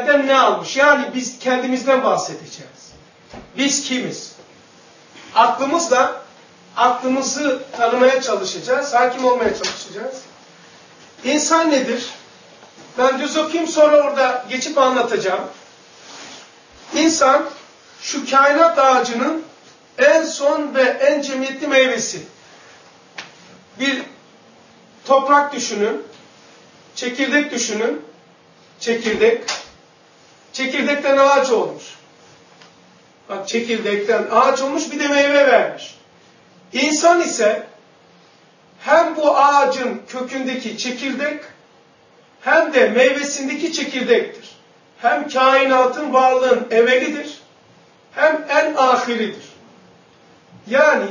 nereden ne almış? Yani biz kendimizden bahsedeceğiz. Biz kimiz? Aklımızla aklımızı tanımaya çalışacağız, hakim olmaya çalışacağız. İnsan nedir? Ben düz okuyayım, sonra orada geçip anlatacağım. İnsan, şu kainat ağacının en son ve en cemiyetli meyvesi. Bir toprak düşünün, çekirdek düşünün, çekirdek. Çekirdekten ağaç olmuş. Bak, çekirdekten ağaç olmuş, bir de meyve vermiş. İnsan ise hem bu ağacın kökündeki çekirdek hem de meyvesindeki çekirdektir. Hem kainatın varlığın evvelidir hem en ahiridir. Yani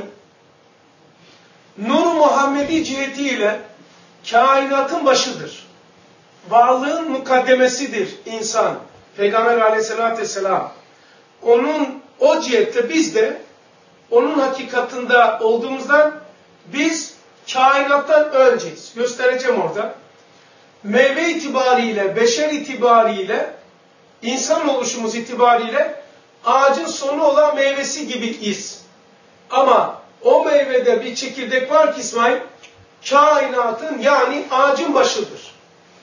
Nur-u Muhammedi cihetiyle kainatın başıdır. Varlığın mukaddemesidir insan. Peygamber aleyhissalatü vesselam. O cihette biz de onun hakikatında olduğumuzdan biz kainattan önceyiz. Göstereceğim orada. Meyve itibariyle, beşer itibariyle, insan oluşumuz itibariyle ağacın sonu olan meyvesi gibiyiz. Ama o meyvede bir çekirdek var ki İsmail, kainatın yani ağacın başıdır.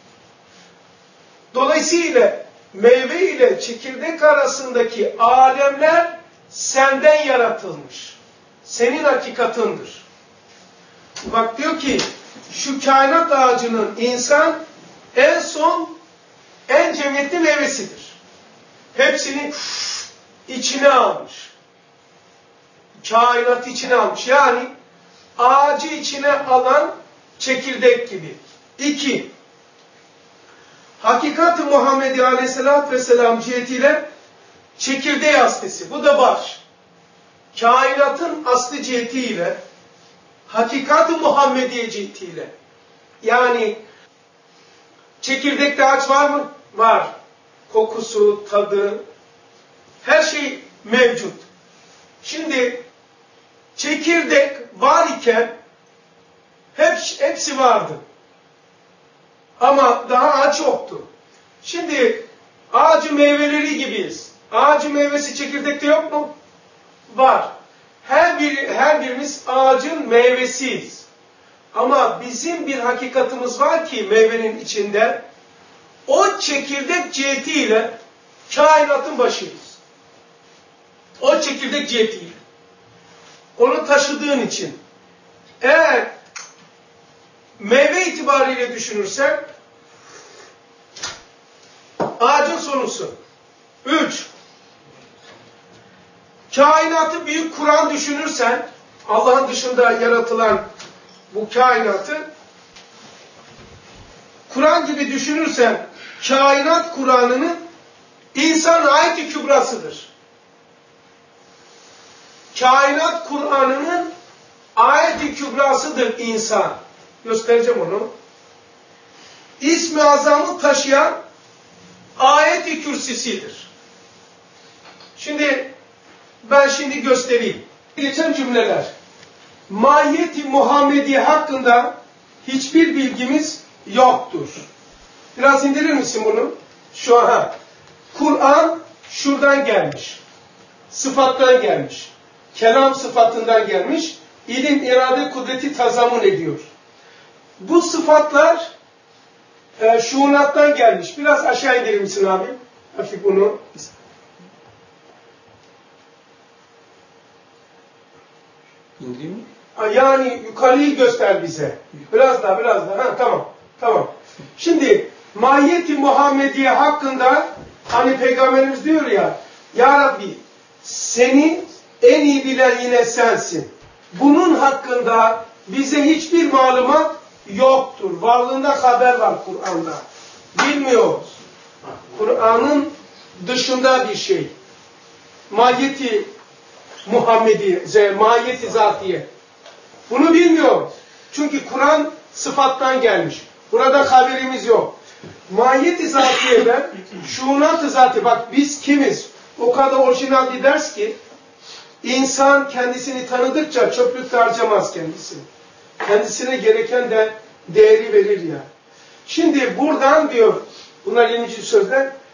Dolayısıyla meyve ile çekirdek arasındaki alemler senden yaratılmış. Senin hakikatındır. Bak diyor ki, şu kainat ağacının insan en son, en cemiyetli meyvesidir. Hepsini içine almış. Kainat içine almış. Yani ağacı içine alan çekirdek gibi. 2. Hakikat-ı Muhammedi Aleyhisselatü Vesselam cihetiyle çekirdeği aslisi. Bu da baş. Kainatın aslı cihetiyle, Hakikat-ı Muhammediye cihetiyle. Yani çekirdekte ağaç var mı? Var. Kokusu, tadı, her şey mevcut. Şimdi çekirdek var iken hepsi vardı. Ama daha ağaç yoktu. Şimdi ağacın meyveleri gibiyiz. Ağacın meyvesi çekirdekte yok mu? Var. Her birimiz ağacın meyvesiyiz. Ama bizim bir hakikatimiz var ki meyvenin içinde, o çekirdek cihetiyle kainatın başıyız. O çekirdek cihetiyle. Onu taşıdığın için. Eğer meyve itibariyle düşünürsen ağacın sonusu. 3. Kainatı büyük Kur'an düşünürsen, Allah'ın dışında yaratılan bu kainatı Kur'an gibi düşünürsen, kainat Kur'an'ının insan ayet-i kübrasıdır. Kainat Kur'an'ının ayet-i kübrasıdır insan. Göstereceğim onu. İsmi azamı taşıyan ayet-i kürsisidir. Ben şimdi göstereyim. Geçen cümleler. Mahiyeti Muhammediye hakkında hiçbir bilgimiz yoktur. Biraz indirir misin bunu? Şu an. Kur'an şuradan gelmiş. Sıfattan gelmiş. Kelam sıfatından gelmiş. İlim, irade, kudreti tazamun ediyor. Bu sıfatlar şuunattan gelmiş. Biraz aşağı indirir misin abi? Hafif bunu. İndireyim mi? Yani yukarıyı göster bize. Biraz daha. Ha, tamam. Şimdi mahiyeti Muhammediye hakkında hani Peygamberimiz diyor ya, Ya Rabbi seni en iyi bilen yine sensin. Bunun hakkında bize hiçbir malumat yoktur. Varlığında haber var Kur'an'da. Bilmiyoruz. Kur'an'ın dışında bir şey. Mahiyeti Muhammediye, mahiyeti zatiye. Bunu bilmiyoruz. Çünkü Kur'an sıfattan gelmiş. Burada haberimiz yok. Mahiyeti zatiyeden şuunat-ı zati. Bak biz kimiz? O kadar orijinal bir ders ki insan kendisini tanıdıkça çöplükte harcamaz kendisini. Kendisine gereken de değeri verir ya. Şimdi buradan diyor, bunlar 20. sözden,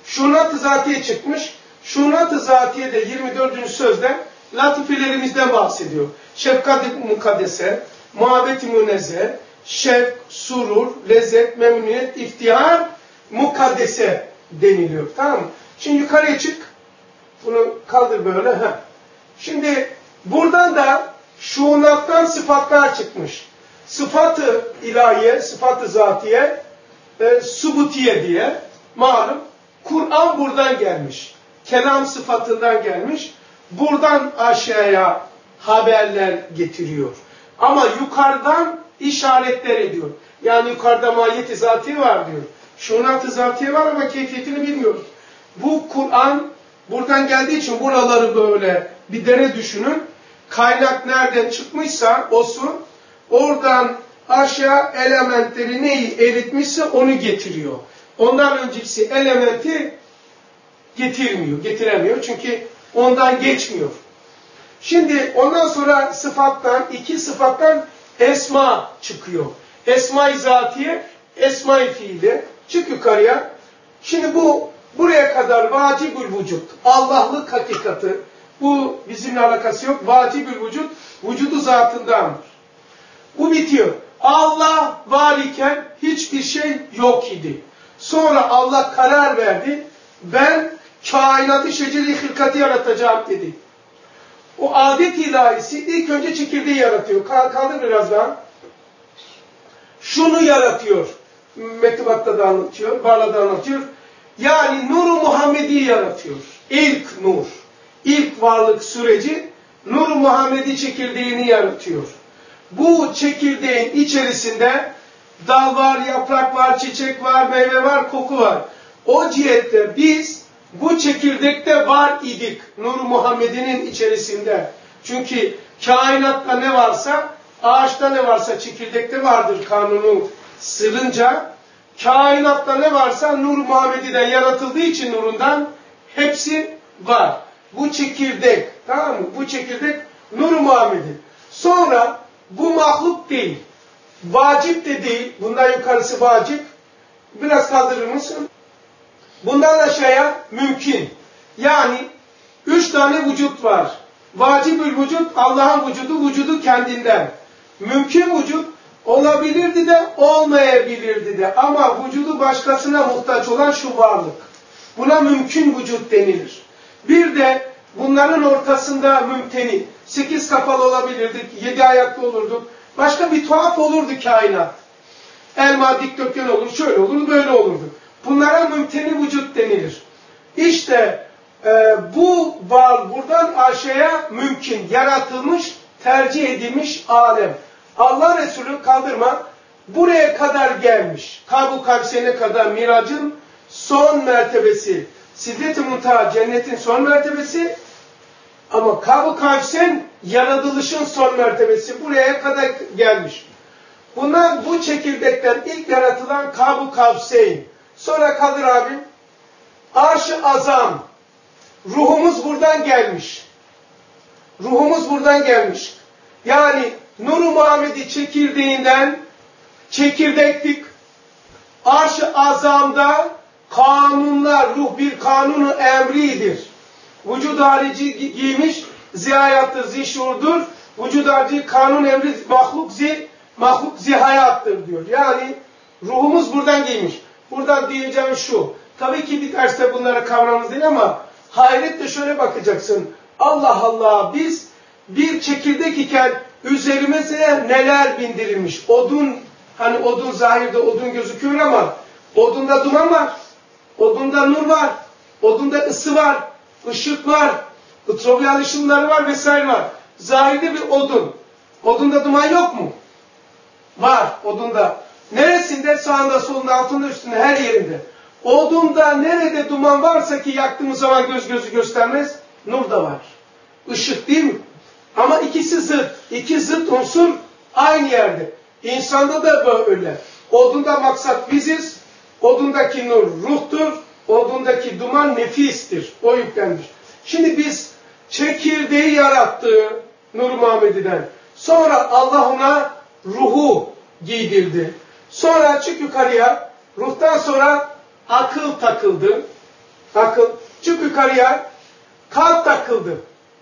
Şunat-ı Zatiye çıkmış. Şunat-ı Zatiye de 24. sözde latifelerimizden bahsediyor. Şefkat-i mukaddese, muhabbet-i münezze, şevk, surur, lezzet, memnuniyet, iftihar, mukaddese deniliyor. Tamam mı? Şimdi yukarıya çık. Bunu kaldır böyle. Heh. Şimdi buradan da şunattan sıfatlar çıkmış. Sıfat-ı ilahiye, sıfat-ı zatiye, subutiye diye malum. Kur'an buradan gelmiş. Kelam sıfatından gelmiş. Buradan aşağıya haberler getiriyor. Ama yukarıdan işaretler ediyor. Yani yukarıda mahiyet-i zatiye var diyor. Şunat-ı zatiye var ama keyfiyetini bilmiyoruz. Bu Kur'an buradan geldiği için buraları böyle bir dere düşünün. Kaynak nereden çıkmışsa o su oradan aşağı elementleri neyi eritmişse onu getiriyor. Ondan önceki elementi getiremiyor. Çünkü ondan geçmiyor. Şimdi ondan sonra iki sıfattan esma çıkıyor. Esma-i zatiye, esma-i fiili. Çık yukarıya. Şimdi buraya kadar vacibül vücut, Allah'lık hakikati, bu bizimle alakası yok. Vacibül vücut, vücudu zatındandır. Bu bitiyor. Allah var iken hiçbir şey yok idi. Sonra Allah karar verdi. Ben kainatı şeceri hılkatı yaratacağım dedi. O adet ilahisi ilk önce çekirdeği yaratıyor. Kaldır biraz daha. Şunu yaratıyor. Mektubatta da anlatıyor. Barla'da anlatıyor. Yani Nur-u Muhammed'i yaratıyor. İlk nur. İlk varlık süreci Nur-u Muhammed'i çekirdeğini yaratıyor. Bu çekirdeğin içerisinde dal var, yaprak var, çiçek var, meyve var, koku var. O cihette biz bu çekirdekte var idik Nur-u Muhammed'in içerisinde. Çünkü kainatta ne varsa, ağaçta ne varsa çekirdekte vardır kanunu sırrınca. Kainatta ne varsa Nur-u Muhammed'den yaratıldığı için nurundan hepsi var. Bu çekirdek, tamam mı? Bu çekirdek Nur-u Muhammed'in. Sonra bu mahluk değil, vacip de değil, bundan yukarısı vacip. Biraz kaldırır mısın? Bundan aşağıya mümkün. Yani 3 tane vücut var. Vacibül vücut, Allah'ın vücudu kendinden. Mümkün vücut, olabilirdi de olmayabilirdi de. Ama vücudu başkasına muhtaç olan şu varlık. Buna mümkün vücut denilir. Bir de bunların ortasında mümteni. 8 kafalı olabilirdik, 7 ayaklı olurduk. Başka bir tuhaf olurdu kainat. Elma dikdörtgen olur, şöyle olur, böyle olurdu. Bunlara mümteni vücut denilir. İşte bu var buradan aşağıya mümkün, yaratılmış, tercih edilmiş alem. Allah Resulü kaldırma, buraya kadar gelmiş. Kab-ı Kavseyn'e kadar miracın son mertebesi. Sidret-i Muntaha cennetin son mertebesi. Ama Kab-ı Kavseyn yaratılışın son mertebesi. Buraya kadar gelmiş. Bunlar bu çekirdekten ilk yaratılan Kab-ı Kavseyn. Sonra kaldır abim. Arş-ı Azam. Ruhumuz buradan gelmiş. Ruhumuz buradan gelmiş. Yani Nur-u Muhammed'i çekirdeğinden çekirdektik. Arş-ı Azam'da kanunlar, ruh bir kanunu emridir. Vücud harici giymiş, zihayattır, zişurdur. Vücud harici kanun emri mahluk zihayattır diyor. Yani ruhumuz buradan giymiş. Buradan diyeceğim şu. Tabii ki bir derste bunları kavramamız değil ama hayretle şöyle bakacaksın. Allah Allah, biz bir çekirdek iken üzerimize neler bindirilmiş. Odun, hani odun zahirde odun gözüküyor ama odunda duman var. Odunda nur var. Odunda ısı var. Işık var. Ultraviyole ışınları var vesaire var. Zahirde bir odun. Odunda duman yok mu? Var odunda. Neresinde? Sağında, solunda, altında, üstünde, her yerinde. Odunda nerede duman varsa ki yaktığımız zaman gözü göstermez, nur da var. Işık değil mi? Ama ikisi zıt. İki zıt unsur aynı yerde. İnsanda da böyle. Odunda maksat biziz. Odundaki nur ruhtur. Odundaki duman nefistir. O yüklenmiş. Şimdi biz çekirdeği yarattığı Nur-u Muhammed'den. Sonra Allah ona ruhu giydirdi. Sonra çık yukarıya. Ruhtan sonra akıl takıldı. Akıl. Çık yukarıya. Kalp takıldı.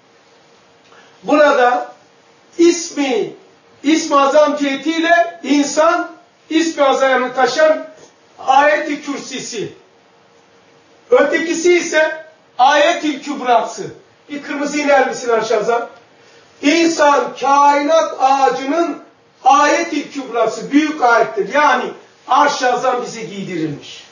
Burada ismi azam cihetiyle insan ismi azamını taşıyan ayet-i kürsisi. Ötekisi ise ayet-i kübrası. Bir kırmızı iner misin aşağıza? İnsan kainat ağacının ayet-i kübrası. Büyük ayettir. Yani arş-ı azam bize giydirilmiş.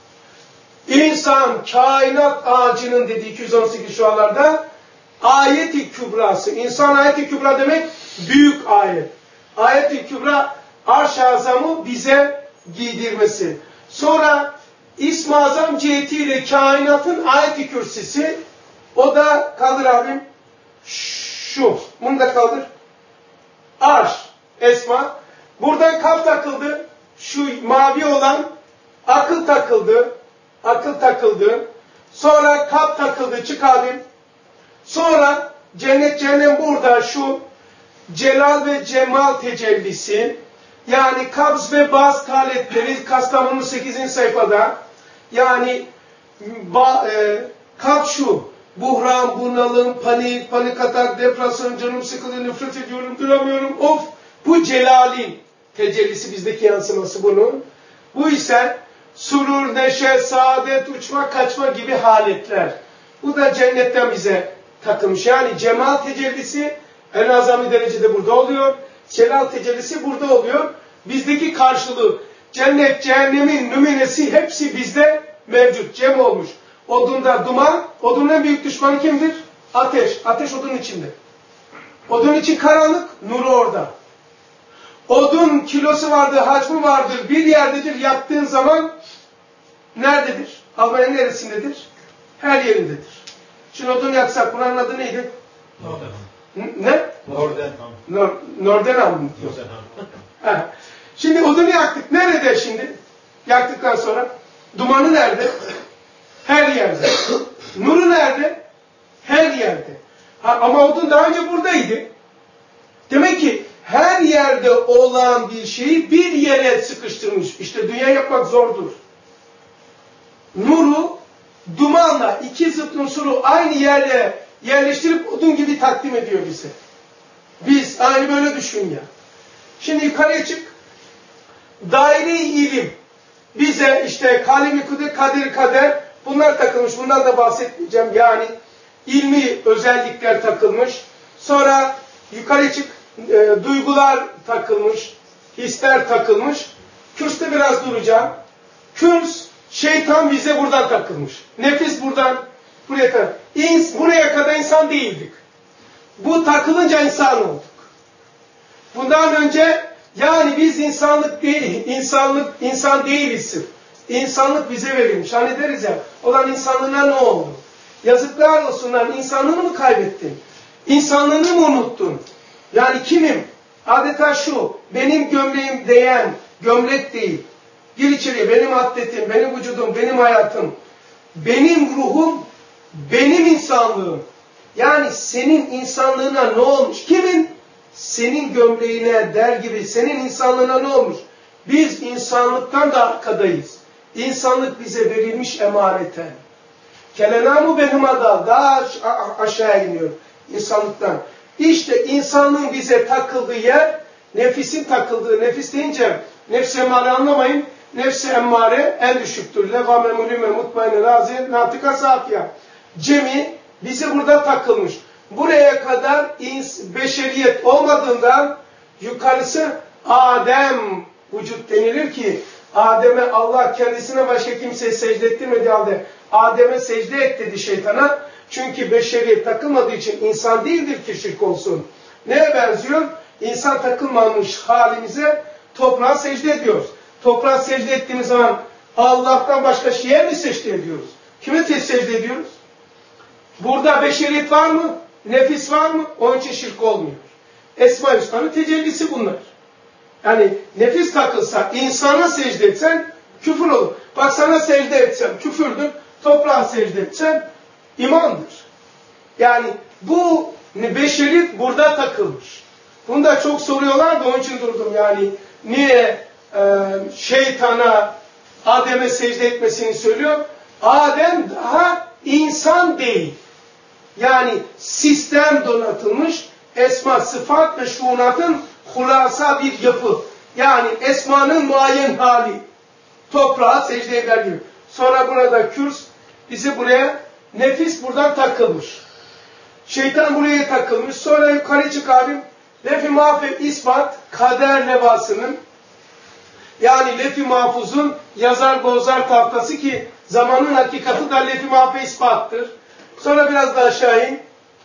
İnsan kainat ağacının dediği 218 şualarda ayet-i kübrası. İnsan ayet-i kübra demek büyük ayet. Ayet-i kübra arş-ı azamı bize giydirmesi. Sonra İsm-i Azam cihetiyle kainatın ayet-i kürsisi. O da kaldır abim. Şu. Bunu da kaldır. Arş. Esma. Buradan kalp takıldı. Şu mavi olan akıl takıldı. Akıl takıldı. Sonra kalp takıldı. Çık abim. Sonra cennet cehennem burada şu celal ve cemal tecellisi. Yani kabz ve baz haletleri Kastamonu 8. sayfada. Yani kalp şu. Buhran, bunalım, panik atak, depresyon, canım sıkılıyor, nefret ediyorum, duramıyorum. Of! Bu celalin tecellisi, bizdeki yansıması bunun. Bu ise surur, neşe, saadet, uçma, kaçma gibi haletler. Bu da cennetten bize takılmış. Yani cemal tecellisi en azami derecede burada oluyor. Celal tecellisi burada oluyor. Bizdeki karşılığı cennet, cehennemin nümunesi hepsi bizde mevcut. Cem olmuş. Odunda duman, odunun en büyük düşmanı kimdir? Ateş. Ateş odunun içinde. Odun için karanlık, nuru orada. Odun kilosu vardır, hacmi vardır, bir yerdedir. Yaktığın zaman nerededir? Almanya'nın neresindedir? Her yerindedir. Şimdi odun yaksak, buranın adı neydi? Nordenham. Ne? Nordenham. Nordenham mı? Şimdi odunu yaktık. Nerede şimdi? Yaktıktan sonra. Dumanı nerede? Her yerde. Nuru nerede? Her yerde. Ama odun daha önce buradaydı. Demek ki her yerde olan bir şeyi bir yere sıkıştırmış. İşte dünya yapmak zordur. Nuru, dumanla iki zıt unsuru aynı yere yerleştirip odun gibi takdim ediyor bize. Biz aynı böyle düşün ya. Şimdi yukarıya çık. Daire-i ilim. Bize işte kalemi kudret, kadir kader bunlar takılmış. Bundan da bahsetmeyeceğim. Yani ilmi özellikler takılmış. Sonra yukarı çık. Duygular takılmış. Hisler takılmış. Kürsüde biraz duracağım. Kürs, şeytan bize buradan takılmış. Nefis buradan buraya kadar. Buraya kadar insan değildik. Bu takılınca insan olduk. Bundan önce yani biz insan değiliz. İnsanlık bize verilmiş. Hani deriz ya, olan insanlığına ne oldu? Yazıklar olsun lan, insanlığını mı kaybettin? İnsanlığını mı unuttun? Yani kimim? Adeta şu, benim gömleğim değen gömlek değil. Gir içeriye, benim atletim, benim vücudum, benim hayatım, benim ruhum, benim insanlığım. Yani senin insanlığına ne olmuş? Kimin? Senin gömleğine der gibi senin insanlığına ne olmuş? Biz insanlıktan da arkadayız. İnsanlık bize verilmiş emaneten. Kelenamu benhumada daha aşağı iniyor insanlıktan. İşte insanlığın bize takıldığı yer, nefisin takıldığı, nefis deyince nefs-i emmare anlamayın. Nefs-i emmare en düşüktür. Levame mulime mutmaine razi natika safiya. Cemi bize burada takılmış. Buraya kadar beşeriyet olmadığından yukarısı Adem vücut denilir ki Adem'e Allah kendisine başka kimseye secde ettirmediği halde Adem'e secde et dedi şeytana. Çünkü beşeriyet takılmadığı için insan değildir ki şirk olsun. Neye benziyor? İnsan takılmamış halimize toprağa secde ediyoruz. Toprağa secde ettiğimiz zaman Allah'tan başka şeye mi secde ediyoruz? Kime secde ediyoruz? Burada beşeriyet var mı? Nefis var mı? Onun için şirk olmuyor. Esma-i Hüsna'nın tecellisi bunlar. Yani nefis takılsa, insana secde etsen küfür olur. Bak sana secde etsem küfürdür, toprağa secde etsem imandır. Yani bu beşeriyet burada takılmış. Bunu da çok soruyorlar da onun için durdum. Yani niye şeytana, Adem'e secde etmesini söylüyor? Adem daha insan değil. Yani sistem donatılmış, esma, sıfat ve şuunatın hulasa bir yapı. Yani esmanın muayyen hali. Toprağa secde eder gibi. Sonra burada kürs, bizi buraya, nefis buradan takılmış. Şeytan buraya takılmış. Sonra yukarı çık abim. Lef-i mahfuz ispat, kader levhasının, yani lef-i mahfuzun yazar bozar tahtası ki zamanın hakikati da lef-i mahfuz ispattır. Sonra biraz daha aşağı in.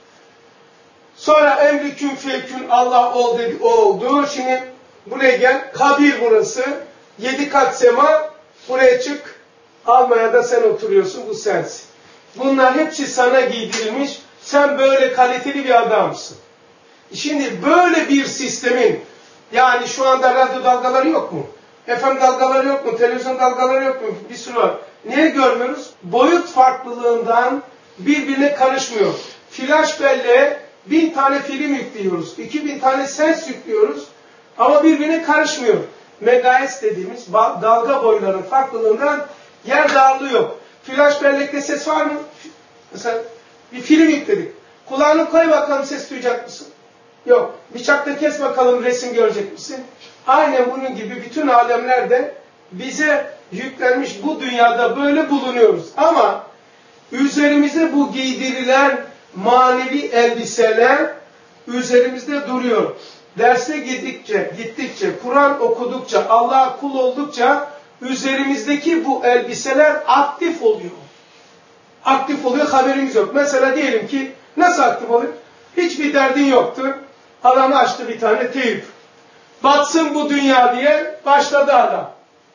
Sonra emri kün fekün Allah ol dedi, o oldu. Şimdi buraya gel. Kabir burası. 7 kat sema. Buraya çık. Almaya da sen oturuyorsun. Bu sensin. Bunlar hepsi sana giydirilmiş. Sen böyle kaliteli bir adamsın. Şimdi böyle bir sistemin, yani şu anda radyo dalgaları yok mu? FM dalgaları yok mu? Televizyon dalgaları yok mu? Bir sürü var. Niye görmüyoruz? Boyut farklılığından birbirine karışmıyor. Flash belleğe 1000 tane film yüklüyoruz. 2000 tane ses yüklüyoruz. Ama birbirine karışmıyor. Megahertz dediğimiz dalga boylarının farklılığından yer darlığı yok. Flash bellekte ses var mı? Mesela bir film yükledik. Kulağını koy bakalım, ses duyacak mısın? Yok. Bıçakta kes bakalım, resim görecek misin? Aynen bunun gibi bütün alemlerde bize yüklenmiş, bu dünyada böyle bulunuyoruz. Ama üzerimize bu giydirilen manevi elbiseler üzerimizde duruyor. Derse gittikçe, Kur'an okudukça, Allah'a kul oldukça üzerimizdeki bu elbiseler aktif oluyor. Aktif oluyor, haberimiz yok. Mesela diyelim ki, nasıl aktif oluyor? Hiçbir derdin yoktu. Adam açtı bir tane teyip. Batsın bu dünya diye başladı adam.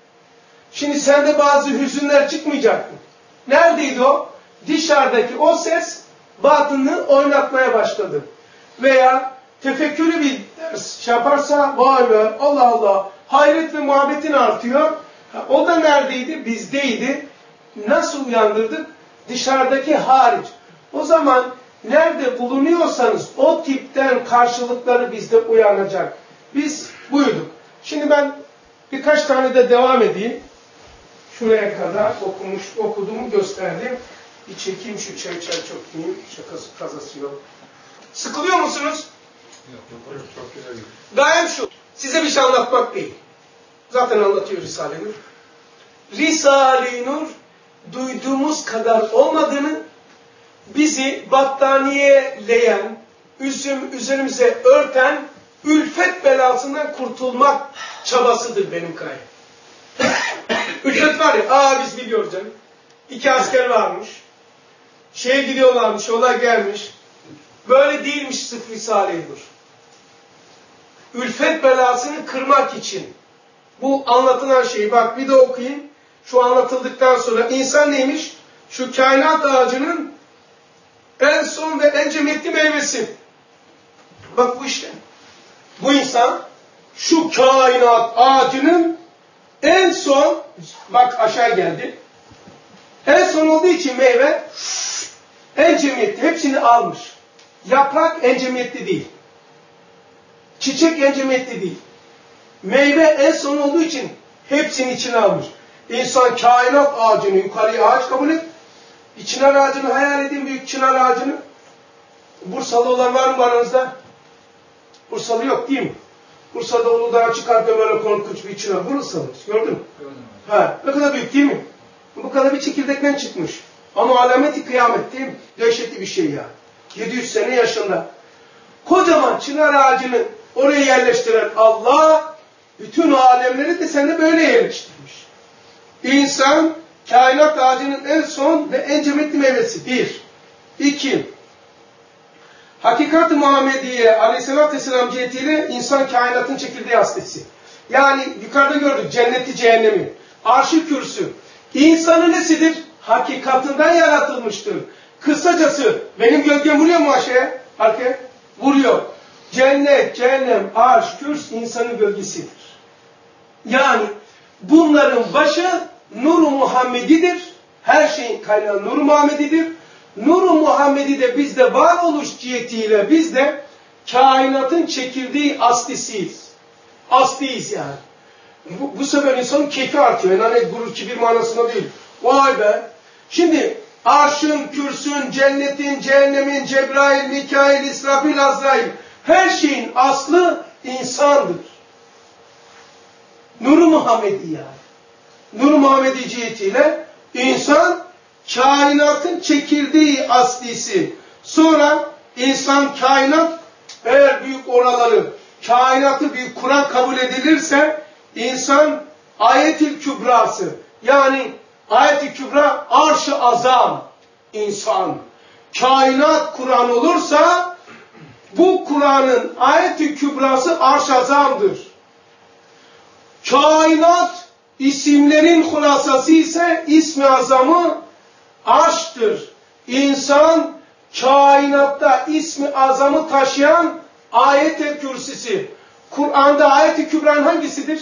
Şimdi sende bazı hüzünler çıkmayacak mı? Neredeydi o? Dışarıdaki o ses batını oynatmaya başladı. Veya tefekkürü bir ders yaparsa, vay be, Allah Allah, hayret ve muhabbetin artıyor. O da neredeydi? Bizdeydi. Nasıl uyandırdık? Dışarıdaki hariç. O zaman nerede bulunuyorsanız o tipten karşılıkları bizde uyanacak. Biz buyduk. Şimdi ben birkaç tane de devam edeyim. Şuraya kadar okuduğumu gösterdim. Bir çekeyim şu çay çok iyi. Şakası kazası yok. Sıkılıyor musunuz? Yok, çok güzel. Gayem şu. Size bir şey anlatmak değil. Zaten anlatıyor Risale-i Nur. Risale-i Nur duyduğumuz kadar olmadığını, bizi battaniyeleyen, üzerimize örten ülfet belasından kurtulmak çabasıdır benim gayem. Ülfet var ya, biz biliyoruz canım. 2 asker varmış. Şeye gidiyorlarmış, olay gelmiş. Böyle değilmiş sırf Risale-i Nur. Ülfet belasını kırmak için. Bu anlatılan şeyi bak bir de okuyayım. Şu anlatıldıktan sonra insan neymiş? Şu kainat ağacının en son ve en cemiyetli meyvesi. Bak bu işte. Bu insan şu kainat ağacının en son, bak aşağı geldi. En son olduğu için meyve en cemiyetli. Hepsini almış. Yaprak en cemiyetli değil. Çiçek en cemiyetli değil. Meyve en son olduğu için hepsini içine almış. İnsan kainat ağacını, yukarıya ağaç kabul et. Bir çınar ağacını hayal edin, büyük çınar ağacını. Bursalı olan var mı aranızda? Bursalı yok değil mi? Bursa'da Uludağ'a çıkarken böyle korkunç bir çınar. Bursalı. Gördün mü? Gördüm. Ha, ne kadar büyük değil mi? Bu kadar bir çekirdekten çıkmış. Ama alameti kıyamet değil mi? Dehşetli bir şey ya. 700 sene yaşında. Kocaman çınar ağacını oraya yerleştiren Allah, bütün alemleri de sende böyle yerleştirmiş. İnsan, kainat ağacının en son ve en cemiyetli meyvesi. 1. 2. Hakikat-ı Muhammediye aleyhissalatü vesselam cihetiyle insan kainatın çekirdeği hastası. Yani yukarıda gördük cenneti cehennemi. Arş-ı kürsü. İnsanın nesidir? Hakikatinden yaratılmıştır. Kısacası benim gölgem vuruyor mu aşağıya? Arkaya? Vuruyor. Cennet, cehennem, arş, kürs insanın gölgesidir. Yani bunların başı Nur-u Muhammedi'dir. Her şeyin kaynağı Nur-u Muhammedi'dir. Nur-u Muhammedi de bizde varoluş cihetiyle biz de kainatın çekirdeği aslisiyiz. Asliyiz yani. Bu sefer insanın keyfi artıyor. Yani gurur, kibir manasında değil. Vay be! Şimdi arşın, kürsün, cennetin, cehennemin, Cebrail, Mikail, İsrafil, Azrail her şeyin aslı insandır. Nur-u Muhammedi yani. Nur-u Muhammedi cihetiyle insan kainatın çekirdeği aslisi. Sonra insan kainat eğer büyük oraları kainatı bir Kur'an kabul edilirse insan ayet-i kübrası yani ayet-i kübra arş-ı azam insan. Kainat Kur'an olursa bu Kur'an'ın ayet-i kübrası arş-ı azamdır. Kainat isimlerin hulasası ise ismi azamı arştır. İnsan kainatta ismi azamı taşıyan ayet-i kürsisi. Kur'an'da ayet-i kübran hangisidir?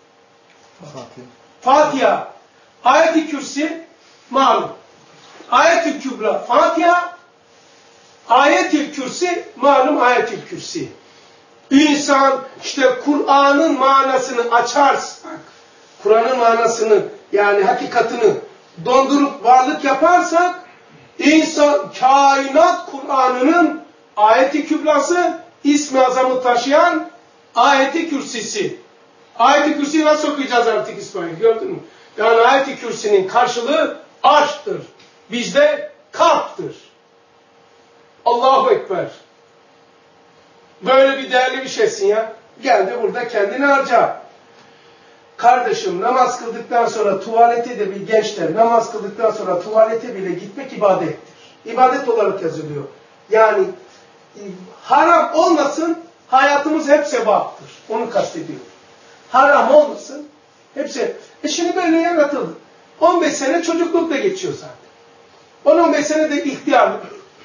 Fatiha. Ayet-i kürsi malum. Ayet-i kübra Fatiha. Ayet-i kürsi malum ayet-i kürsi. İnsan işte Kur'an'ın manasını açarsak, Kur'an'ın manasını yani hakikatini dondurup varlık yaparsak, insan kainat Kur'an'ının ayet-i kübrası, ismi azamı taşıyan ayet-i kürsisi. Ayet-i kürsiyi nasıl okuyacağız artık İsmail? Gördün mü? Yani ayet-i kürsinin karşılığı aşktır. Bizde kalptir. Allahu Ekber. Böyle bir değerli bir şeysin ya. Gel de burada kendini harca. Kardeşim namaz kıldıktan sonra tuvalete de bir gençler namaz kıldıktan sonra tuvalete bile gitmek ibadettir. İbadet olarak yazılıyor. Yani haram olmasın hayatımız hep sevaptır. Onu kastediyor. Haram olmasın hepsi. Şimdi böyle yaratıldı. 15 sene çocuklukta geçiyor zaten. 10-15 sene de ihtiyarlık.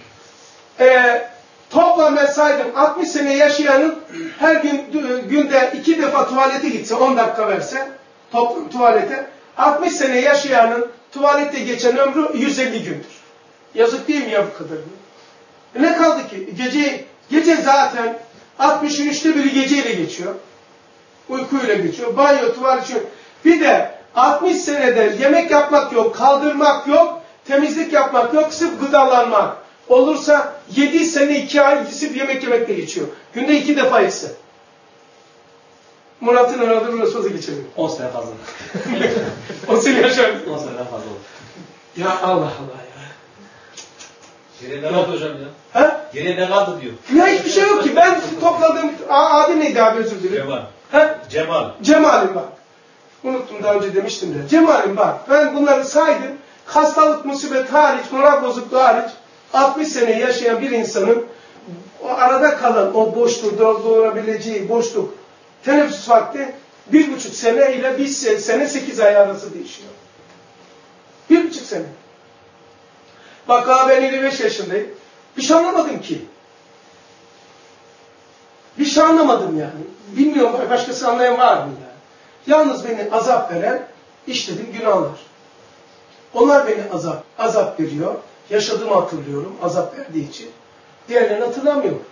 Toplam ben saydım 60 sene yaşayanın her gün günde 2 defa tuvalete gitse 10 dakika verse toplam tuvalete 60 sene yaşayanın tuvalette geçen ömrü 150 gündür. Yazık değil mi ya bu kadar? Ne kaldı ki? Gece zaten 60'ın 1/3 geceyle geçiyor. Uykuyla geçiyor. Banyo, tuvalet geçiyor. Bir de 60 senede yemek yapmak yok, kaldırmak yok, temizlik yapmak yok, sırf gıdalanmak. Olursa 7 sene 2 ay sırf yemek yemekle geçiyor. Günde 2 defa etse. Murat'ın aradığı biraz fazla geçelim. 10 sene fazla. 10 sene yaşar. 10 seneden fazla olur. Ya Allah Allah ya. Geriye ne kaldı hocam ya? Ha? Geriye ne kaldı diyor. Ya hiçbir şey yok ki. Ben topladığım adı neydi abi özür dilerim. Cemal. Ha? Cemal. Cemal'im bak. Unuttum daha önce demiştim de. Cemal'im bak. Ben bunları saydım. Hastalık, musibet hariç, moral bozukluğu hariç 60 sene yaşayan bir insanın o arada kalan o boşluğu doğurabileceği boşluk teneffüs vakti 1,5 sene ile 1 sene 8 ay arası değişiyor. 1,5 sene. Bak abi ben 55 yaşındayım. Bir şey anlamadım ki. Bir şey anlamadım yani. Bilmiyorum başkası anlayan var mı yani? Yalnız beni azap veren işlediğim günahlar. Onlar beni azap veriyor. Yaşadığımı hatırlıyorum azap verdiği için. Diğerlerini hatırlamıyorum.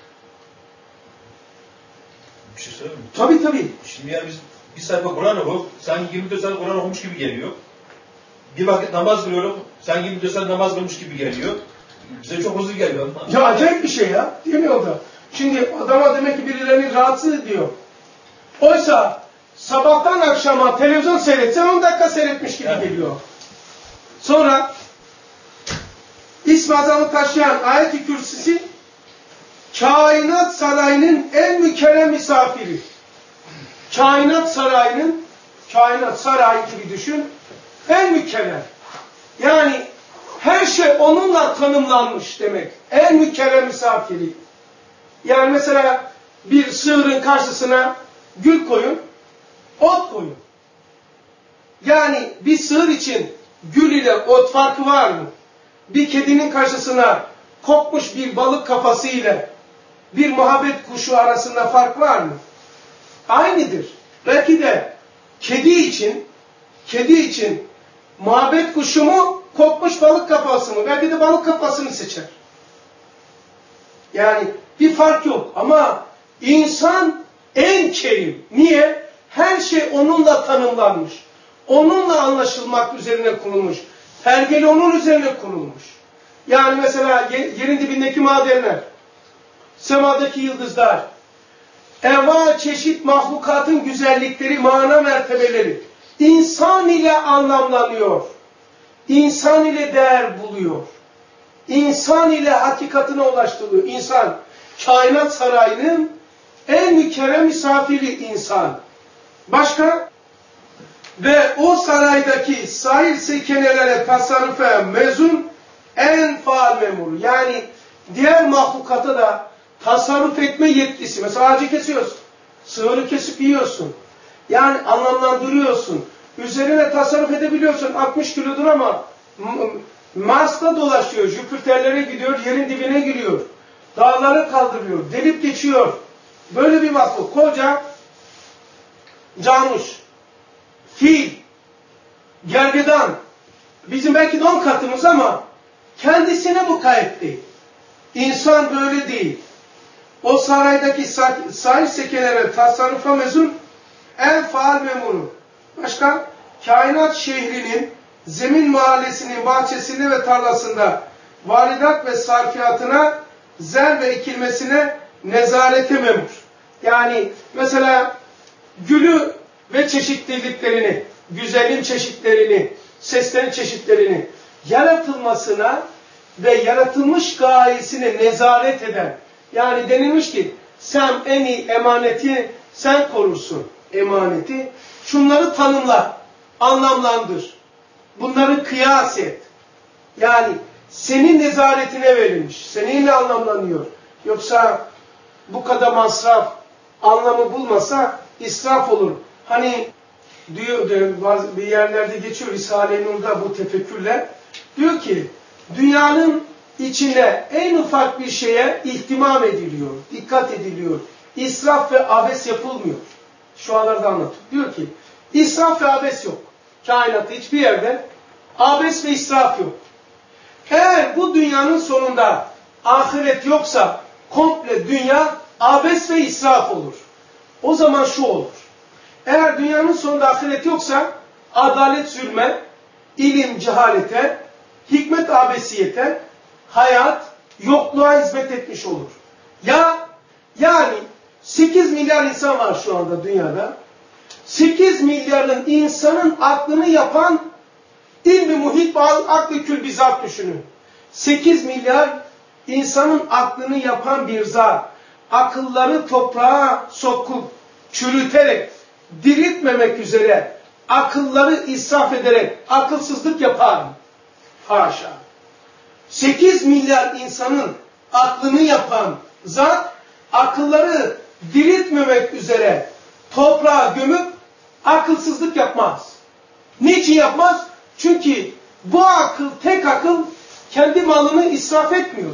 Bir şey söyleyeyim mi? Tabii. Şimdi ya biz bir sayfa Kur'an oku, sanki 24 saat Kur'an okumuş gibi geliyor. Bir vakit namaz kılıyorum, sanki 24 saat namaz kılmış gibi geliyor. Bize çok huzur geliyor. Ya acayip bir şey ya. Değil mi o da? Şimdi adama demek ki birilerini rahatsız ediyor. Oysa sabahtan akşama televizyon seyretsen 10 dakika seyretmiş gibi geliyor. Sonra İsmi azamı taşıyan ayet-i kürsisi kainat sarayının en mükerrem misafiri. Kainat sarayı gibi düşün. En mükerrem. Yani her şey onunla tanımlanmış demek. En mükerrem misafiri. Yani mesela bir sığırın karşısına gül koyun, ot koyun. Yani bir sığır için gül ile ot farkı var mı? Bir kedinin karşısına kopmuş bir balık kafası ile bir muhabbet kuşu arasında fark var mı? Aynıdır. Belki de kedi için muhabbet kuşu mu, kopmuş balık kafası mı? Belki de balık kafasını seçer. Yani bir fark yok ama insan en kerim. Niye? Her şey onunla tanımlanmış. Onunla anlaşılmak üzerine kurulmuş. Hergele onun üzerine kurulmuş. Yani mesela yerin dibindeki madenler, semadaki yıldızlar, enva çeşit mahlukatın güzellikleri, mana mertebeleri insan ile anlamlanıyor. İnsan ile değer buluyor. İnsan ile hakikatine ulaştırılıyor. İnsan, kainat sarayının en mükerrem misafiri insan. Başka? Ve o saraydaki sair sekenelere tasarrufe mezun en faal memuru. Yani diğer mahlukata da tasarruf etme yetkisi. Mesela ağacı kesiyorsun. Sığırı kesip yiyorsun. Yani anlamlandırıyorsun. Üzerine tasarruf edebiliyorsun. 60 kilodur ama Mars'ta dolaşıyor. Jüpiter'lere gidiyor. Yerin dibine giriyor. Dağları kaldırıyor. Delip geçiyor. Böyle bir mahluk. Koca canuş, fil, gergedan. Bizim belki de 10 katımız ama kendisine mukayyet değil. İnsan böyle değil. O saraydaki sahil sekelere tasarrufa mezun en faal memuru. Başka? Kainat şehrinin zemin mahallesinin bahçesinde ve tarlasında varidat ve sarfiyatına, zer ve ekilmesine nezarete memur. Yani mesela gülü ve çeşitliliklerini, güzelin çeşitlerini, seslerin çeşitlerini yaratılmasına ve yaratılmış gayesine nezaret eden, yani denilmiş ki sen en iyi emaneti sen korursun emaneti. Şunları tanımla, anlamlandır. Bunları kıyas et. Yani senin nezaretine verilmiş. Seninle anlamlanıyor. Yoksa bu kadar masraf anlamı bulmasa israf olur. Hani diyor bir yerlerde geçiyor Risale-i Nur'da bu tefekkürle. Diyor ki dünyanın içinde en ufak bir şeye ihtimam ediliyor, dikkat ediliyor. İsraf ve abes yapılmıyor. Şu anlarda anlatıyor. Diyor ki israf ve abes yok. Kainatta hiçbir yerde abes ve israf yok. Eğer bu dünyanın sonunda ahiret yoksa komple dünya abes ve israf olur. O zaman şu olur. Eğer dünyanın sonunda ahiret yoksa adalet zulme, ilim cehalete, hikmet abesiyete, hayat yokluğa hizmet etmiş olur. Yani 8 milyar insan var şu anda dünyada. 8 milyarın insanın aklını yapan ilmi muhit ve aklı kül bir zat düşünün. 8 milyar insanın aklını yapan bir zat. Akılları toprağa sokup, çürüterek, diriltmemek üzere, akılları israf ederek akılsızlık yapar. Haşa. 8 milyar insanın aklını yapan zat, akılları diriltmemek üzere toprağa gömüp akılsızlık yapmaz. Niçin yapmaz? Çünkü bu akıl, tek akıl kendi malını israf etmiyor.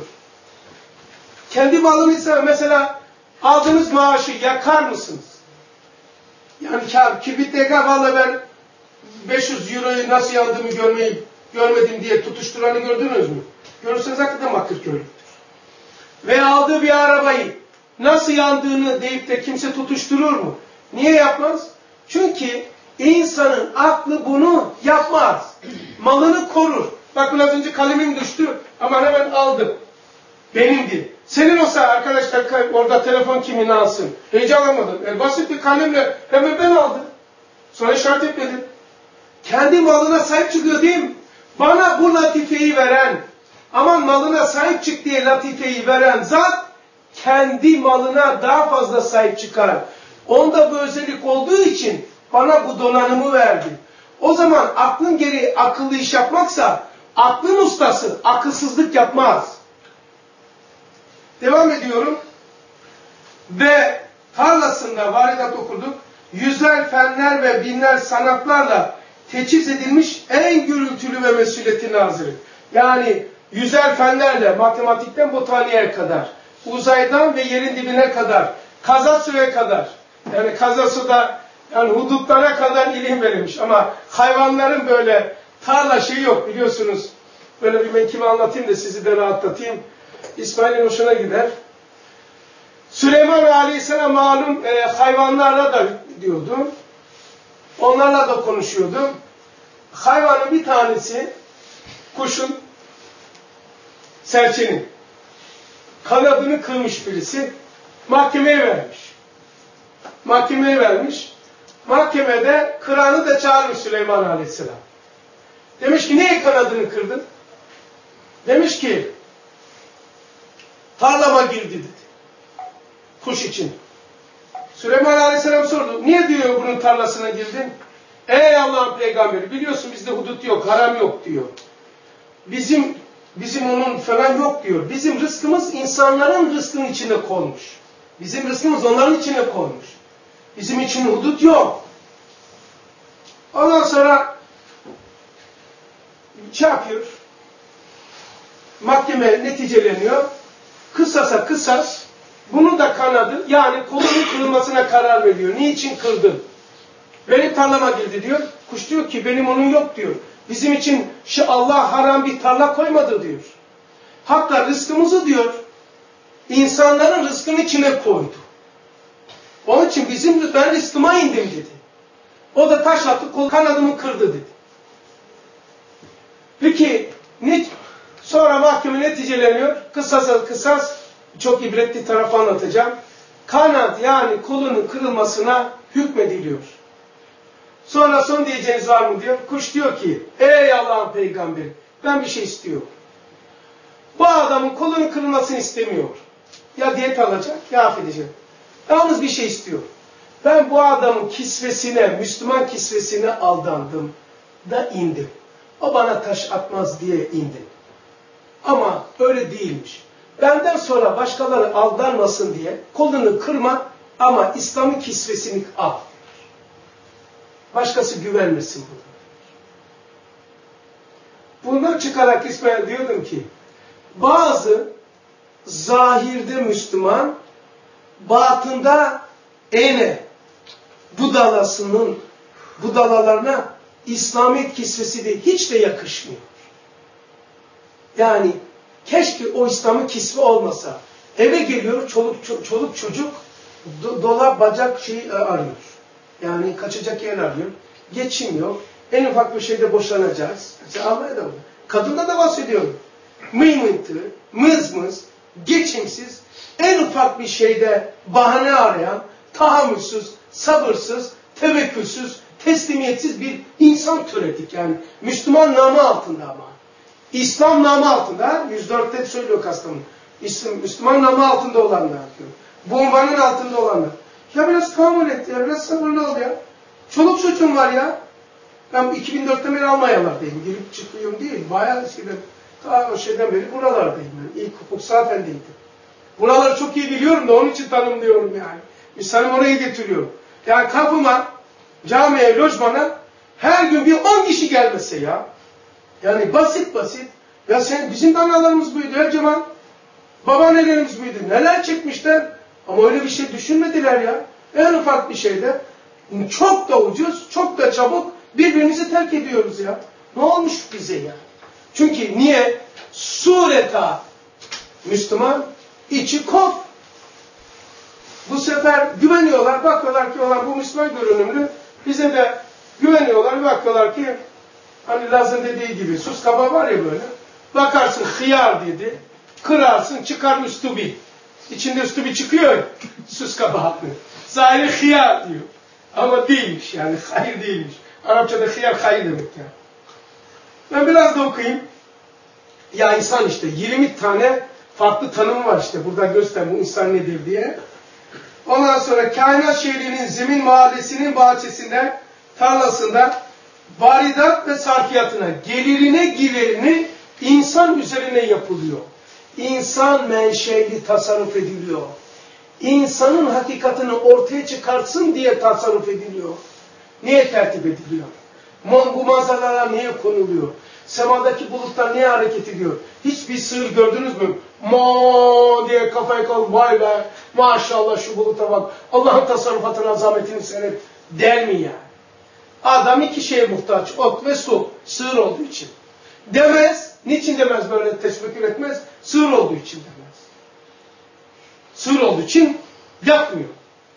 Kendi malını israf, mesela aldığınız maaşı yakar mısınız? Yani kibritle yakar, vallahi ben 500 euroyu nasıl yandığımı görmedim diye tutuşturanı gördünüz mü? Görürseniz hakikaten bakır körlüktür. Ve aldığı bir arabayı nasıl yandığını deyip de kimse tutuşturur mu? Niye yapmaz? Çünkü insanın aklı bunu yapmaz. Malını korur. Bak biraz önce kalemim düştü ama hemen aldım. Benimdi. Senin olsa arkadaşlar orada telefon kimin alsın? Heyecanlanmadın. Basit bir kalemle hemen ben aldım. Sonra işaret etmedim. Kendi malına sahip çıkıyor değil mi? Bana bu latifeyi veren, aman malına sahip çık diye latifeyi veren zat, kendi malına daha fazla sahip çıkar. Onda bu özellik olduğu için bana bu donanımı verdi. O zaman aklın gereği akıllı iş yapmaksa, aklın ustası akılsızlık yapmaz. Devam ediyorum. Ve tarlasında varidat okuduk. Yüzler fenler ve binler sanatlarla teçhiz edilmiş en gürültülü ve mesuliyetli nazırı. Yani yüzer fenlerle matematikten botaniğe kadar, uzaydan ve yerin dibine kadar, Kazasu'ya kadar, yani Kazasu'da yani hudutlara kadar ilim verilmiş ama hayvanların böyle tarla şeyi yok biliyorsunuz. Böyle bir menkibi anlatayım da sizi de rahatlatayım. İsmail'in hoşuna gider. Süleyman Aleyhisselam malum hayvanlarla da diyordu. Onlarla da konuşuyordu. Hayvanın bir tanesi kuşun, serçenin kanadını kırmış birisi, mahkemeye vermiş. Mahkemeye vermiş. Mahkemede kıranı da çağırmış Süleyman Aleyhisselam. Demiş ki niye kanadını kırdın? Demiş ki tarlama girdi dedi. Kuş için. Süleyman Aleyhisselam sordu. Niye diyor bunun tarlasına girdin? Ey Allah'ın peygamberi biliyorsun bizde hudut yok, haram yok diyor. Bizim onun falan yok diyor. Bizim rızkımız insanların rızkının içine konmuş. Bizim rızkımız onların içine konmuş. Bizim için hudut yok. Ondan sonra şey yapıyor. Mahkeme neticeleniyor. Kısasa kısas. Bunun da kanadı yani kolunun kırılmasına karar veriyor. Niçin kırdın? Benim tarlama girdi diyor. Kuş diyor ki benim onun yok diyor. Bizim için Allah haram bir tarla koymadı diyor. Hatta rızkımızı diyor insanların rızkının içine koydu. Onun için ben rızkıma indim dedi. O da taş attı kanadımı kırdı dedi. Peki sonra mahkeme neticeleniyor. Kısas çok ibretli tarafı anlatacağım. Kanat yani kolunun kırılmasına hükmediliyor. Sonra son diyeceğiniz var mı diyor. Kuş diyor ki ey Allah'ın peygamberi ben bir şey istiyorum. Bu adamın kolunun kırılmasını istemiyor. Ya diyet alacak ya affedecek. Yalnız bir şey istiyor. Ben bu adamın kisvesine, Müslüman kisvesine aldandım da indim. O bana taş atmaz diye indim. Ama öyle değilmiş. Benden sonra başkaları aldanmasın diye kolunu kırma ama İslam'ın kisvesini al. Başkası güvenmesin buna. Bundan çıkarak İsmail diyordum ki bazı zahirde Müslüman batında budalalarına İslamiyet kisvesi de hiç de yakışmıyor. Yani keşke o İslam'ın kisve olmasa. Eve geliyor çoluk çocuk dolap bacak arıyor. Yani kaçacak yer arıyor. Geçim yok. En ufak bir şeyde boşanacağız. Allah'a da bu. Kadında da bahsediyorum. Mıymıntı, mızmız, geçimsiz, en ufak bir şeyde bahane arayan, tahammülsüz, sabırsız, tevekkülsüz, teslimiyetsiz bir insan türedik. Yani Müslüman namı altında ama. İslam namı altında, 104'te söylüyor Kastamonu. Müslüman namı altında olanlar diyor. Bombanın altında olanlar. Ya biraz tahammül et ya, biraz sabırlı ol ya. Çoluk çocuğum var ya. Ben 2004'te beri Almanyalardayım. Girip çıkıyorum değil. Bayağı ta o şeyden beri buralardayım ben. İlk hukuk efendiydim. Buraları çok iyi biliyorum da onun için tanımlıyorum yani. Misalim oraya getiriyorum. Yani kapıma, camiye, lojmana her gün bir 10 kişi gelmese ya. Yani basit. Ya bizim de analarımız buydu ya Cemal. Babaannelerimiz buydu. Neler çekmişler. Ama öyle bir şey düşünmediler ya. En ufak bir şeyde çok da ucuz, çok da çabuk birbirimizi terk ediyoruz ya. Ne olmuş bize ya? Çünkü niye? Sureta Müslüman, içi kof. Bu sefer güveniyorlar, bakıyorlar ki olan bu Müslüman görünümlü. Bize de güveniyorlar, bakıyorlar ki hani Laz'ın dediği gibi sus kabağı var ya böyle. Bakarsın hıyar dedi, kırarsın çıkar üstübi. İçinde üstübi çıkıyor sus kabağı. Zahiri hıyar diyor. Ama değilmiş yani, hayır değilmiş. Arapçada hıyar hayır demek yani. Ben biraz da okuyayım. Ya insan işte 20 tane farklı tanım var işte. Burada göster bu insan nedir diye. Ondan sonra kainat şehrinin zemin mahallesinin bahçesinden, tarlasında varidat ve sarfiyatına, gelirine giderini insan üzerine yapılıyor. İnsan menşeli tasarruf ediliyor. İnsanın hakikatini ortaya çıkartsın diye tasarruf ediliyor. Niye tertip ediliyor? Bu manzaralar niye konuluyor? Semadaki bulutlar niye hareket ediyor? Hiçbir sığır gördünüz mü? Mo diye kafayı kaldı. Vay be maşallah şu buluta bak. Allah'ın tasarrufatının azametini seyret der mi yani? Adam iki şeye muhtaç. Ot ve su. Sığır olduğu için. Demez. Niçin demez böyle teşvik etmez? Sığır olduğu için demez. Sığır olduğu için yapmıyor.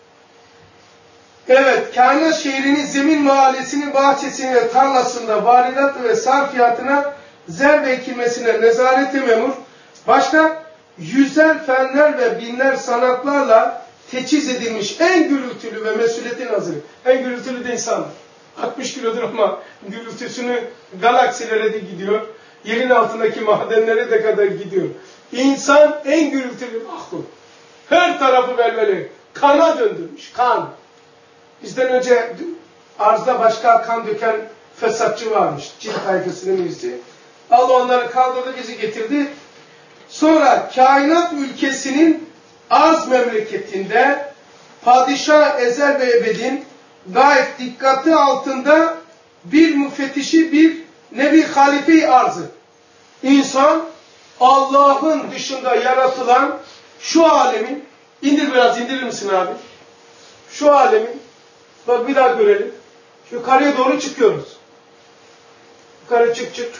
Evet, kainat şehrinin zemin mahallesinin bahçesine, tarlasında varidat ve sarfiyatına zer ve ekilmesine nezarete memur, başka yüzer fenler ve binler sanatlarla teçhiz edilmiş en gürültülü ve mesuliyetin hazırı. En gürültülü de insan. 60 kilodur ama gürültüsünü galaksilere de gidiyor. Yerin altındaki madenlere de kadar gidiyor. İnsan en gürültülü mahluk. Her tarafı velvele. Kana döndürmüş. Kan. Bizden önce arzda başka kan döken fesatçı varmış. Cin tayfasının birisi. Allah onları kaldırdı, bizi getirdi. Sonra kainat ülkesinin arz memleketinde padişah ezel ve ebedin gayet dikkati altında bir müfettişi, bir nevi halife-i arzı. İnsan Allah'ın dışında yaratılan şu alemin, indirir misin abi? Şu alemin, bak bir daha görelim. Yukarıya doğru çıkıyoruz. Yukarı çık.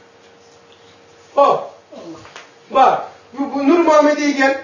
Hop. Bak, bu Nur Muhammediye gel.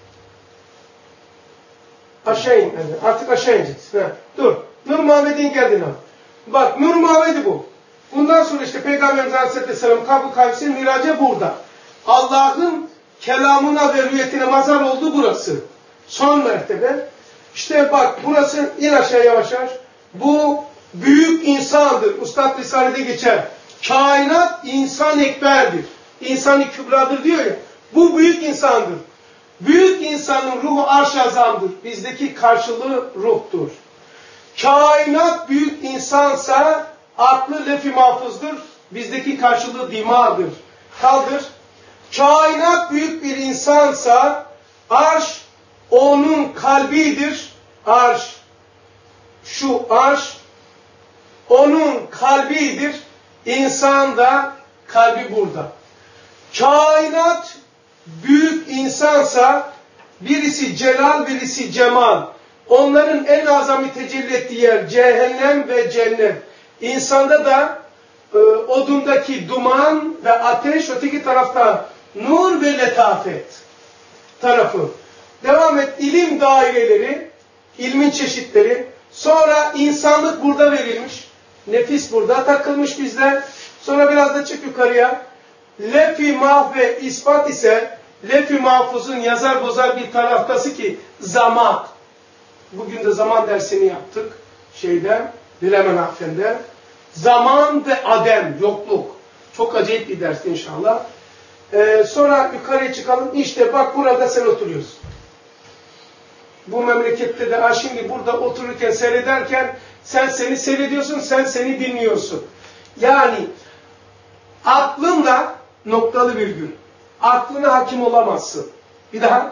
Aşağı in. Artık aşağı ineceğiz. Dur. Nur Muhammediye geldin abi. Bak, Nur Muhammedi bu. Bundan sonra işte Peygamberimiz Aleyhisselam kabul kayfisi miracı burada. Allah'ın kelamına ve rüyetine mazhar oldu burası. Son mertebe. İşte bak burası, in aşağı yavaş yavaş. Bu büyük insandır. Üstad Risale'de geçer. Kainat insan ekberdir. İnsan-ı kübradır diyor ya. Bu büyük insandır. Büyük insanın ruhu arş-ı azamdır. Bizdeki karşılığı ruhtur. Kainat büyük insansa aklı lef-i mahfuzdur. Bizdeki karşılığı dimağdır. Kaldır. Kainat büyük bir insansa arş onun kalbidir. Arş. Şu arş onun kalbidir. İnsan da kalbi burada. Kainat büyük insansa birisi celal, birisi cemal. Onların en azami tecelli ettiği yer cehennem ve cennet. İnsanda da odundaki duman ve ateş, öteki tarafta nur ve letafet tarafı. Devam et. İlim daireleri, ilmin çeşitleri. Sonra insanlık burada verilmiş. Nefis burada takılmış bizler. Sonra biraz da çık yukarıya. Lef-i mahve ispat ise lef-i mahfuzun yazar bozar bir taraftası ki zaman. Bugün de zaman dersini yaptık. Dilemen Afen'de. Zaman ve adem, yokluk. Çok acayip bir ders inşallah. Sonra yukarıya çıkalım. İşte bak burada sen oturuyorsun. Bu memlekette de şimdi burada otururken seyrederken sen seni seyrediyorsun, sen seni dinliyorsun. Yani aklınla noktalı virgül. Aklına hakim olamazsın. Bir daha.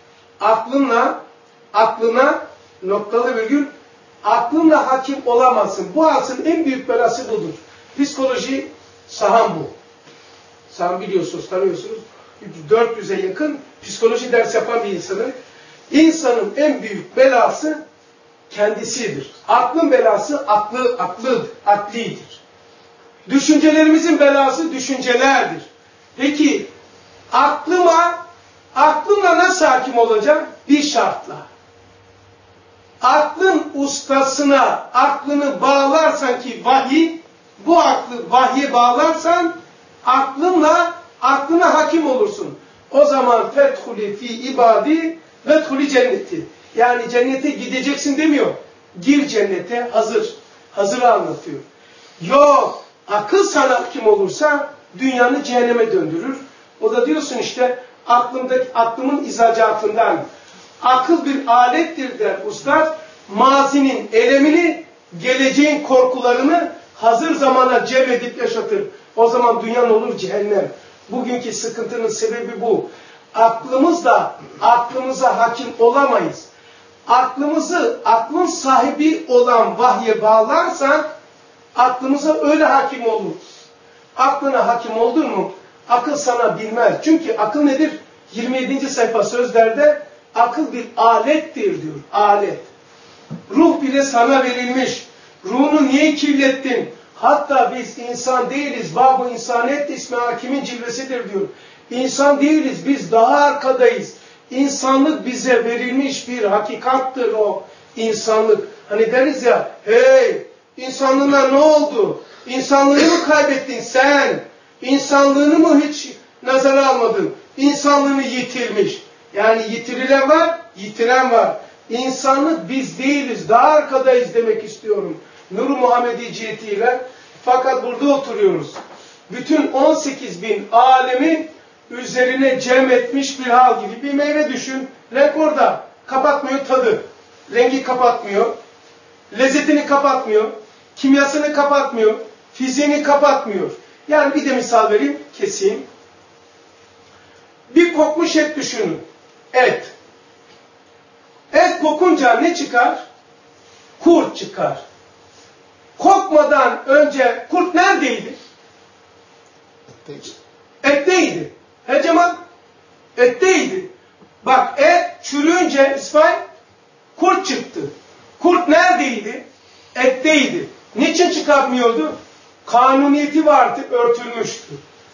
Aklına noktalı virgül. Aklınla hakim olamazsın. Bu asrın en büyük belası budur. Psikoloji sahan bu. Sahan biliyorsunuz, tanıyorsunuz. 400'e yakın psikoloji ders yapan bir insanın. İnsanın en büyük belası kendisidir. Aklın belası aklidir. Düşüncelerimizin belası düşüncelerdir. Peki aklımla nasıl hakim olacağım? Bir şartla. Aklın ustasına aklını bağlarsan ki vahiy, bu aklı vahye bağlarsan aklına hakim olursun. O zaman fethuli fi ibadi vedhuli cenneti. Yani cennete gideceksin demiyor. Gir cennete hazırı anlatıyor. Yok, akıl sana hakim olursa dünyanı cehenneme döndürür. O da diyorsun işte aklımın izacatından. Akıl bir alettir der ustad. Mazinin elemini, geleceğin korkularını hazır zamana cem edip yaşatır. O zaman dünyan olur cehennem. Bugünkü sıkıntının sebebi bu. Aklımıza hakim olamayız. Aklın sahibi olan vahye bağlarsan aklımıza öyle hakim oluruz. Aklına hakim oldun mu? Akıl sana bilmez. Çünkü akıl nedir? 27. sayfa sözlerde akıl bir alettir diyor. Alet. Ruh bile sana verilmiş. Ruhunu niye kirlettin? Hatta biz insan değiliz. Bab-ı insaniyet ismi hakimin cilvesidir diyor. İnsan değiliz. Biz daha arkadayız. İnsanlık bize verilmiş bir hakikattır o insanlık. Hani deriz ya, hey insanlığına ne oldu? İnsanlığını mı kaybettin sen? İnsanlığını mı hiç nazara almadın? İnsanlığını yitirmiş. Yani yitirilen var, yitiren var. İnsanlık biz değiliz, daha arkadayız demek istiyorum. Nur-u Muhammedi cihetiyle. Fakat burada oturuyoruz. Bütün 18 bin alemi üzerine cem etmiş bir hal gibi. Bir meyve düşün, renk orada. Kapatmıyor tadı. Rengi kapatmıyor. Lezzetini kapatmıyor. Kimyasını kapatmıyor. Fiziğini kapatmıyor. Yani bir de misal vereyim, keseyim. Bir kokmuş et düşünün. Et. Et kokunca ne çıkar? Kurt çıkar. Kokmadan önce kurt neredeydi? Etteydi. He Cemal? Etteydi. Bak et çürüyünce İsmail kurt çıktı. Kurt neredeydi? Etteydi. Niçin çıkartmıyordu? Kanuniyeti vardı, örtülmüştü.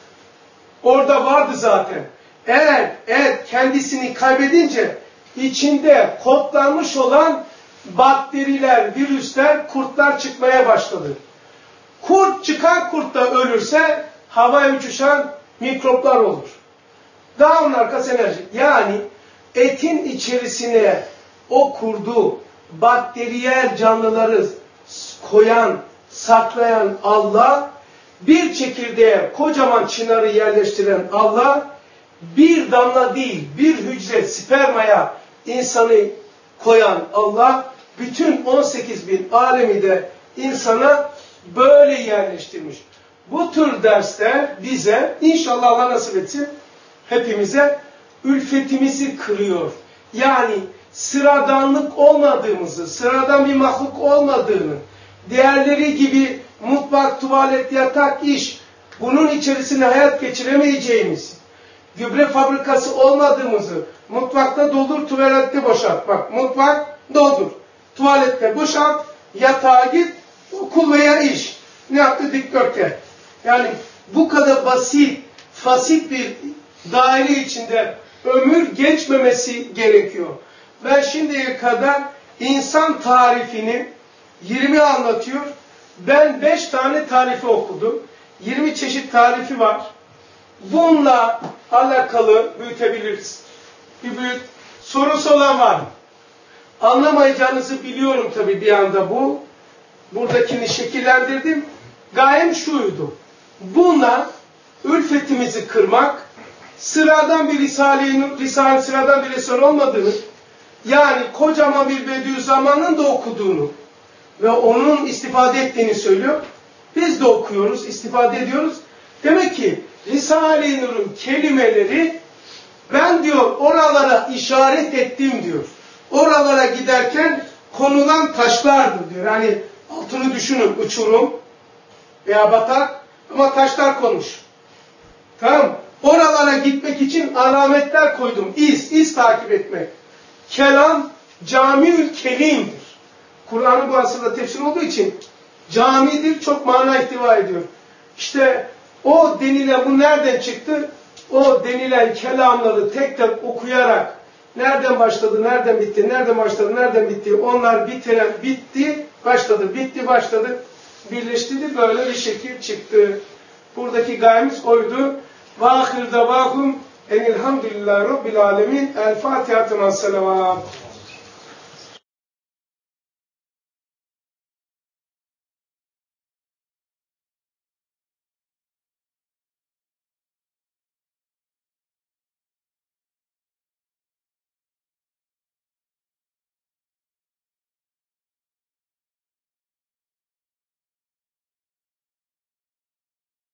Orada vardı zaten. Eğer et kendisini kaybedince içinde kodlanmış olan bakteriler, virüsler, kurtlar çıkmaya başladı. Kurt çıkan kurt da ölürse havaya uçuşan mikroplar olur. Daha onun arkası enerji. Yani etin içerisine o kurdu, bakteriyel canlıları koyan, saklayan Allah, bir çekirdeğe kocaman çınarı yerleştiren Allah, bir damla değil, bir hücre spermaya insanı koyan Allah, bütün 18 bin alemi de insana böyle yerleştirmiş. Bu tür dersler bize, inşallah Allah nasip etsin, hepimize ülfetimizi kırıyor. Yani sıradanlık olmadığımızı, sıradan bir mahluk olmadığını, diğerleri gibi mutfak, tuvalet, yatak, iş, bunun içerisinde hayat geçiremeyeceğimiz, gübre fabrikası olmadığımızı, mutfakta doldur, tuvalette boşalt. Bak, mutfak doldur, tuvalette boşalt, yatağa git, okul veya iş. Ne yaptı? Dikdörtgen. Yani bu kadar basit, fasit bir daire içinde ömür geçmemesi gerekiyor. Ben şimdiye kadar insan tarifini 20 anlatıyor. Ben 5 tane tarifi okudum. 20 çeşit tarifi var. Bununla alakalı büyütebiliriz. Bir büyük sorusu olan var. Anlamayacağınızı biliyorum tabii bir anda bu. Buradakini şekillendirdim. Gayem şuydu. Bununla ülfetimizi kırmak, sıradan bir sıradan bir eser olmadığını, yani kocaman bir Bediüzzaman'ın da okuduğunu ve onun istifade ettiğini söylüyor. Biz de okuyoruz, istifade ediyoruz. Demek ki Risale-i Nur'un kelimeleri, ben diyor oralara işaret ettim diyor. Oralara giderken konulan taşlardır diyor. Yani altını düşünün, uçurum veya batak ama taşlar konmuş. Tamam. Oralara gitmek için alametler koydum. İz takip etmek. Kelam camiül kelimdir. Kur'an'ın bu aslında tefsir olduğu için camidir, çok mana ihtiva ediyor. İşte o denilen, bu nereden çıktı? O denilen kelamları tek tek okuyarak nereden başladı, nereden bitti, nereden başladı, nereden bitti, onlar bitiren, bitti, başladı, bitti, başladı, birleştirdi, böyle bir şekil çıktı. Buradaki gayemiz oydu. Ve ahir davahum enilhamdülillahi rabbil alemin. El Fatiha.